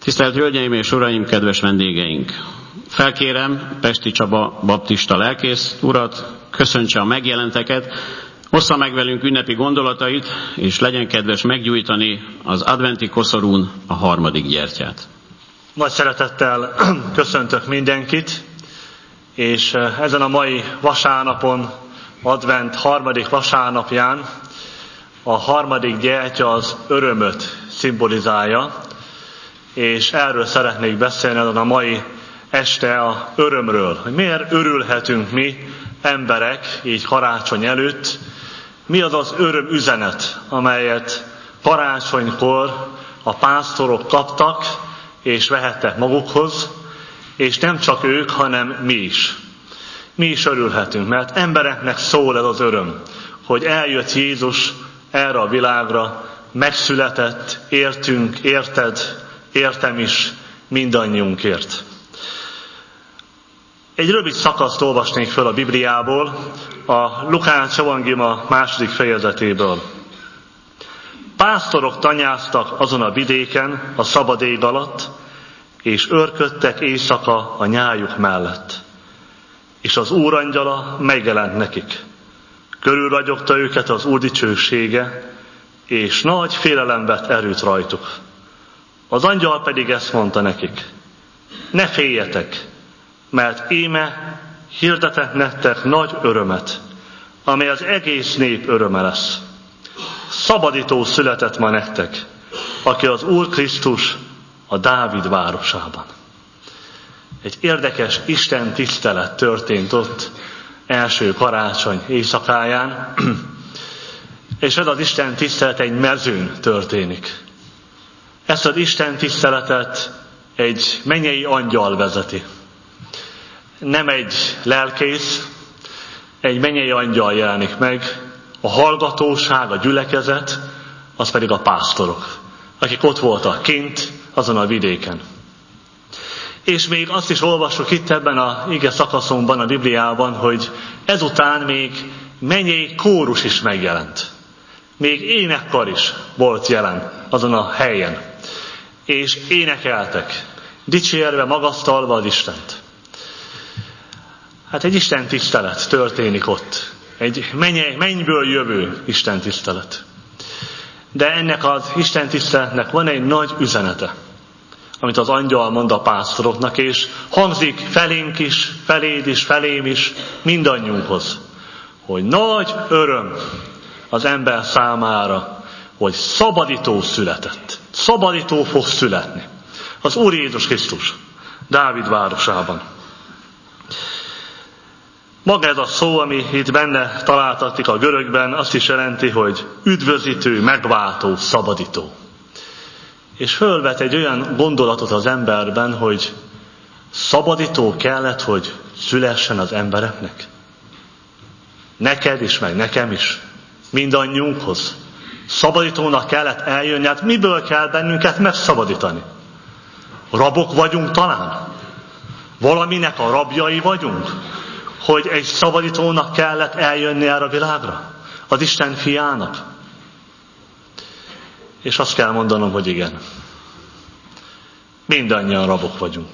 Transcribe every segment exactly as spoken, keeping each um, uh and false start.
Tisztelt Hölgyeim és Uraim, kedves vendégeink! Felkérem Pesti Csaba baptista lelkész urat, köszöntse a megjelenteket, ossza meg velünk ünnepi gondolatait, és legyen kedves meggyújtani az adventi koszorún a harmadik gyertyát. Nagy szeretettel köszöntök mindenkit, és ezen a mai vasárnapon, advent harmadik vasárnapján a harmadik gyertya az örömöt szimbolizálja, és erről szeretnék beszélni a mai este a örömről, hogy miért örülhetünk mi emberek így karácsony előtt, mi az az öröm üzenet, amelyet karácsonykor a pásztorok kaptak és vehettek magukhoz, és nem csak ők, hanem mi is. Mi is örülhetünk, mert embereknek szól ez az öröm, hogy eljött Jézus erre a világra, megszületett, értünk, érted, értem is, mindannyiunkért. Egy rövid szakaszt olvasnék föl a Bibliából, a Lukács evangéliuma második fejezetéből. Pásztorok tanyáztak azon a vidéken a szabad ég alatt, és őrködtek éjszaka a nyájuk mellett. És az Úr angyala megjelent nekik. Körülragyogta őket az Úr dicsősége, és nagy félelem vett erőt rajtuk. Az angyal pedig ezt mondta nekik: ne féljetek, mert íme hirdetek nektek nagy örömet, amely az egész nép öröme lesz. Szabadító született ma nektek, aki az Úr Krisztus a Dávid városában. Egy érdekes Isten tisztelet történt ott első karácsony éjszakáján, és ez az Isten tisztelet egy mezőn történik. Ezt az Isten tiszteletet egy mennyei angyal vezeti. Nem egy lelkész, egy mennyei angyal jelenik meg, a hallgatóság, a gyülekezet, az pedig a pásztorok, akik ott voltak kint azon a vidéken. És még azt is olvassuk itt ebben a ige szakaszomban, a Bibliában, hogy ezután még mennyei kórus is megjelent. Még énekkar is volt jelen azon a helyen. És énekeltek, dicsérve, magasztalva az Istent. Hát egy Isten tisztelet történik ott. Egy mennyből jövő Isten tisztelet. De ennek az Isten tiszteletnek van egy nagy üzenete, amit az angyal mond a pásztoroknak, és hangzik felénk is, feléd is, felém is, mindannyiunkhoz, hogy nagy öröm az ember számára, hogy szabadító született. Szabadító fog születni. Az Úr Jézus Krisztus, Dávid városában. Maga ez a szó, ami itt benne találtatik a görögben, azt is jelenti, hogy üdvözítő, megváltó, szabadító. És fölvet egy olyan gondolatot az emberben, hogy szabadító kellett, hogy szülessen az embereknek. Neked is, meg nekem is. Mindannyiunkhoz. Szabadítónak kellett eljönni, hát miből kell bennünket megszabadítani? Rabok vagyunk talán? Valaminek a rabjai vagyunk? Hogy egy szabadítónak kellett eljönni erre a világra? Az Isten fiának? És azt kell mondanom, hogy igen. Mindannyian rabok vagyunk.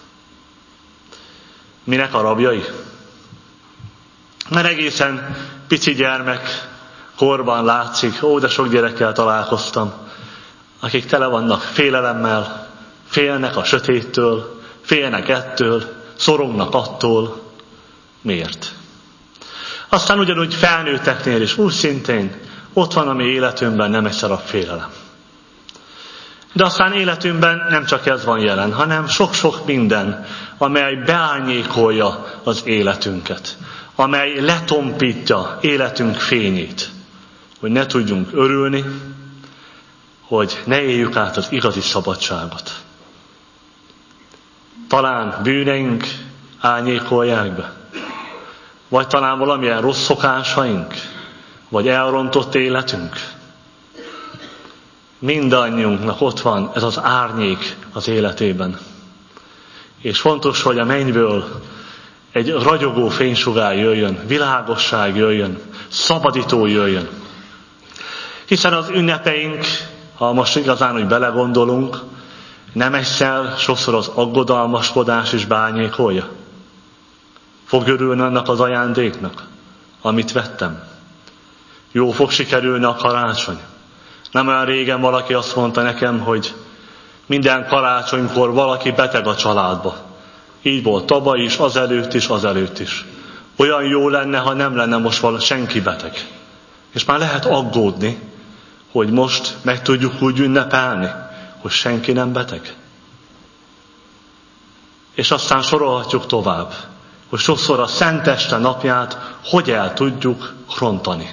Minek a rabjai? Mert egészen pici gyermek korban látszik, ó, de sok gyerekkel találkoztam, akik tele vannak félelemmel, félnek a sötéttől, félnek ettől, szorongnak attól. Miért? Aztán ugyanúgy felnőtteknél is úgy szintén ott van a mi életünkben nem egy szarab félelem. De aztán életünkben nem csak ez van jelen, hanem sok-sok minden, amely beárnyékolja az életünket, amely letompítja életünk fényét, hogy ne tudjunk örülni, hogy ne éljük át az igazi szabadságot. Talán bűneink árnyékolják be, vagy talán valamilyen rossz szokásaink, vagy elrontott életünk. Mindannyiunknak ott van ez az árnyék az életében. És fontos, hogy a mennyből egy ragyogó fénysugár jöjjön, világosság jöjjön, szabadító jöjjön. Hiszen az ünnepeink, ha most igazán úgy belegondolunk, nem egyszer sokszor az aggodalmaskodás is bányékolja? Fog örülni annak az ajándéknak, amit vettem? Jó fog sikerülni a karácsony? Nem olyan régen valaki azt mondta nekem, hogy minden karácsonykor valaki beteg a családba. Így volt tavaly is, azelőtt is, azelőtt is. Olyan jó lenne, ha nem lenne most valami senki beteg. És már lehet aggódni, hogy most meg tudjuk úgy ünnepelni, hogy senki nem beteg. És aztán sorolhatjuk tovább, hogy sokszor a Szenteste napját hogy el tudjuk rontani.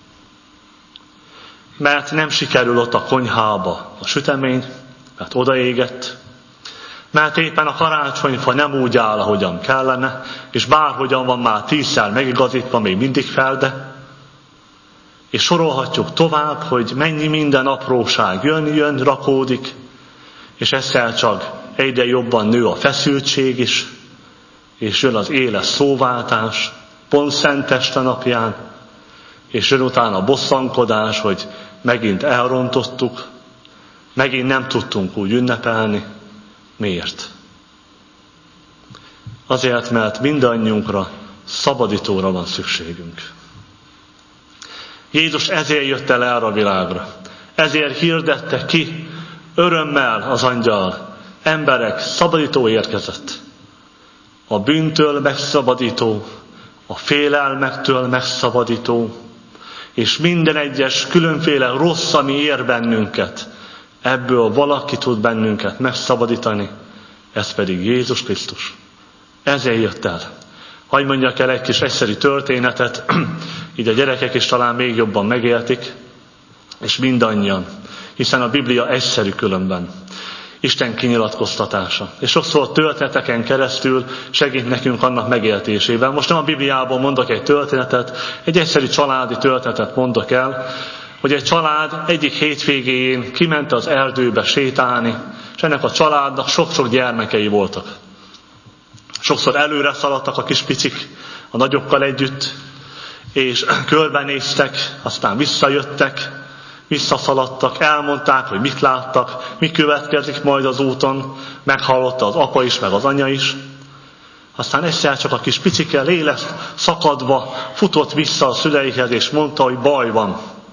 Mert nem sikerül ott a konyhába a sütemény, mert odaégett, mert éppen a karácsonyfa nem úgy áll, ahogyan kellene, és bárhogyan van már tízszer megigazítva, még mindig felde. És sorolhatjuk tovább, hogy mennyi minden apróság jön, jön, rakódik, és ezzel csak egyre jobban nő a feszültség is, és jön az éles szóváltás, pont Szenteste napján, és jön utána a bosszankodás, hogy megint elrontottuk, megint nem tudtunk úgy ünnepelni. Miért? Azért, mert mindannyiunkra szabadítóra van szükségünk. Jézus ezért jött el erre a világra. Ezért hirdette ki örömmel az angyal. Emberek, szabadító érkezett. A bűntől megszabadító, a félelmektől megszabadító, és minden egyes különféle rossz, ami ér bennünket, ebből valaki tud bennünket megszabadítani, ez pedig Jézus Krisztus. Ezért jött el. Hadd mondjak el egy kis egyszerű történetet, így a gyerekek is talán még jobban megértik, és mindannyian, hiszen a Biblia egyszerű különben. Isten kinyilatkoztatása. És sokszor a történeteken keresztül segít nekünk annak megértésében. Most nem a Bibliából mondok egy történetet, egy egyszerű családi történetet mondok el, hogy egy család egyik hétvégén kiment az erdőbe sétálni, és ennek a családnak sok-sok gyermekei voltak. Sokszor előre szaladtak a kis picik a nagyokkal együtt, és körbenéztek, aztán visszajöttek, visszaszaladtak, elmondták, hogy mit láttak, mi következik majd az úton, meghallotta az apa is, meg az anya is. Aztán egyszer csak a kis picike lélek szakadva futott vissza a szüleihez, és mondta, hogy baj van.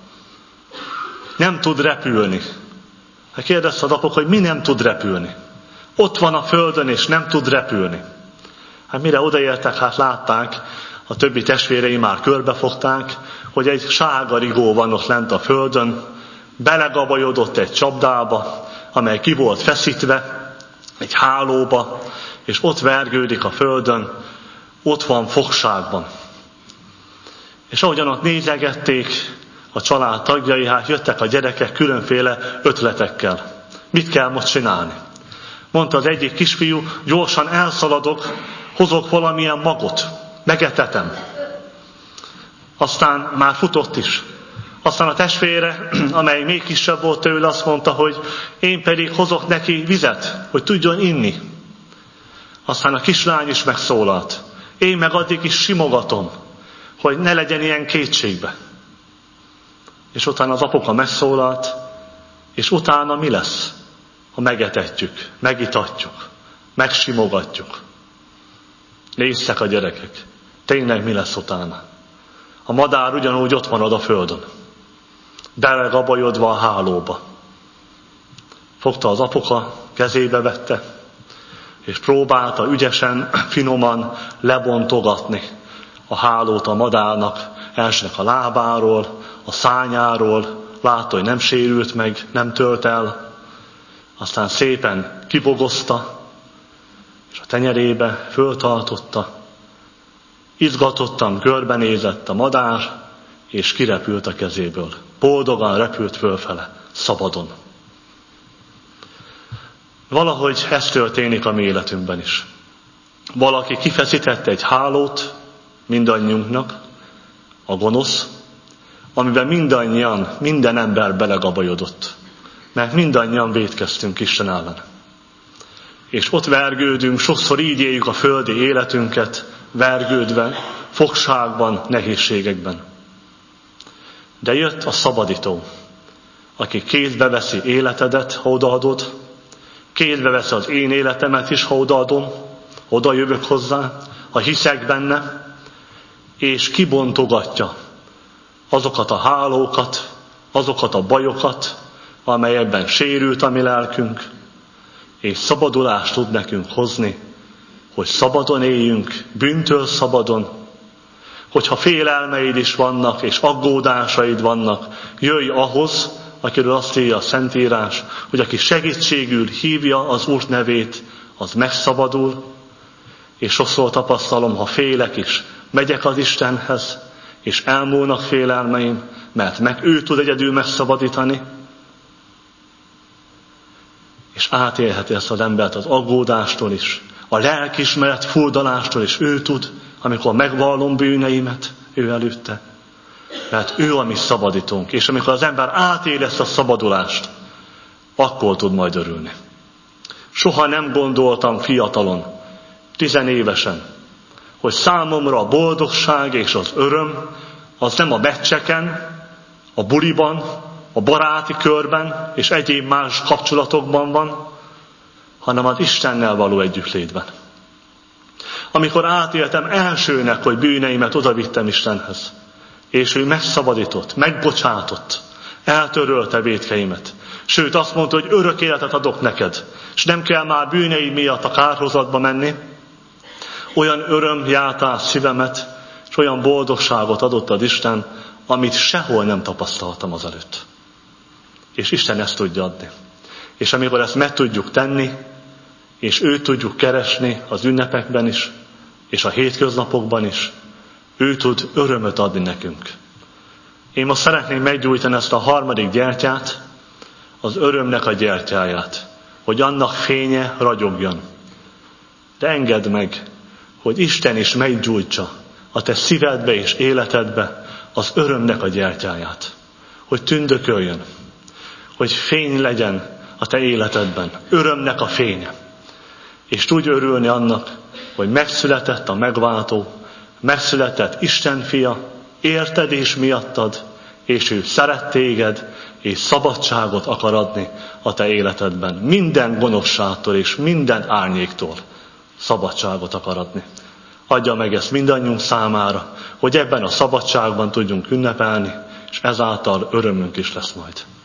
Nem tud repülni. Hát kérdezte az apok, hogy mi nem tud repülni. Ott van a földön, és nem tud repülni. Hát mire odaértek, hát látták, a többi testvérei már körbefogták, hogy egy sárga rigó van ott lent a földön, belegabajodott egy csapdába, amely ki volt feszítve, egy hálóba, és ott vergődik a földön, ott van fogságban. És ahogyan ott nézegették a család tagjai, hát jöttek a gyerekek különféle ötletekkel. Mit kell most csinálni? Mondta az egyik kisfiú, gyorsan elszaladok, hozok valamilyen magot, megetetem. Aztán már futott is. Aztán a testvére, amely még kisebb volt tőle, azt mondta, hogy én pedig hozok neki vizet, hogy tudjon inni. Aztán a kislány is megszólalt. Én meg addig is simogatom, hogy ne legyen ilyen kétségbe. És utána az apuka megszólalt, és utána mi lesz, ha megetetjük, megitatjuk, megsimogatjuk. Néztek a gyerekek. Tényleg mi lesz utána? A madár ugyanúgy ott marad a földön, belegabajodva a hálóba. Fogta az apuka, kezébe vette, és próbálta ügyesen, finoman lebontogatni a hálót a madárnak, elsőnek a lábáról, a szányáról, látta, hogy nem sérült meg, nem tört el, aztán szépen kibogozta, és a tenyerébe föltartotta, izgatottan körbenézett a madár, és kirepült a kezéből. Boldogan repült fölfele, szabadon. Valahogy ez történik a mi életünkben is. Valaki kifeszítette egy hálót mindannyiunknak, a gonosz, amiben mindannyian, minden ember belegabajodott. Mert mindannyian vétkeztünk Isten ellen. És ott vergődünk, sokszor így éljük a földi életünket, vergődve, fogságban, nehézségekben. De jött a szabadító, aki kézbe veszi életedet, ha odaadod, Kézbe veszi az én életemet is, ha odaadom, oda jövök hozzá, ha hiszek benne, és kibontogatja azokat a hálókat, azokat a bajokat, amelyekben sérült a mi lelkünk, és szabadulást tud nekünk hozni, hogy szabadon éljünk, bűntől szabadon, hogyha félelmeid is vannak, és aggódásaid vannak, jöjj ahhoz, akiről azt írja a Szentírás, hogy aki segítségül hívja az Úr nevét, az megszabadul, és sokszor tapasztalom, ha félek is, megyek az Istenhez, és elmúlnak félelmeim, mert meg ő tud egyedül megszabadítani, és átélheti ezt az embert az aggódástól is, a lelkiismeret furdalástól is ő tud, amikor megvallom bűneimet ő előtte. Mert ő a mi szabadítónk, és amikor az ember átél ezt a szabadulást, akkor tud majd örülni. Soha nem gondoltam fiatalon, tizenévesen, hogy számomra a boldogság és az öröm az nem a meccseken, a buliban, a baráti körben és egyéb más kapcsolatokban van, hanem az Istennel való együttlétben. Amikor átéltem elsőnek, hogy bűneimet odavittem Istenhez, és ő megszabadított, megbocsátott, eltörölte vétkeimet. Sőt, azt mondta, hogy örök életet adok neked, és nem kell már bűneid miatt a kárhozatba menni. Olyan öröm járta át szívemet, és olyan boldogságot adott az Isten, amit sehol nem tapasztaltam azelőtt. És Isten ezt tudja adni. És amikor ezt meg tudjuk tenni, és őt tudjuk keresni az ünnepekben is, és a hétköznapokban is, ő tud örömöt adni nekünk. Én most szeretném meggyújtani ezt a harmadik gyertyát, az örömnek a gyertyáját, hogy annak fénye ragyogjon. De engedd meg, hogy Isten is meggyújtsa a te szívedbe és életedbe az örömnek a gyertyáját. Hogy tündököljön, hogy fény legyen a te életedben, örömnek a fénye. És tudj örülni annak, hogy megszületett a megváltó, megszületett Isten fia, érted és miattad, és ő szeret téged, és szabadságot akar adni a te életedben. Minden gonoszságtól és minden árnyéktól szabadságot akar adni. Adja meg ezt mindannyiunk számára, hogy ebben a szabadságban tudjunk ünnepelni, és ezáltal örömünk is lesz majd.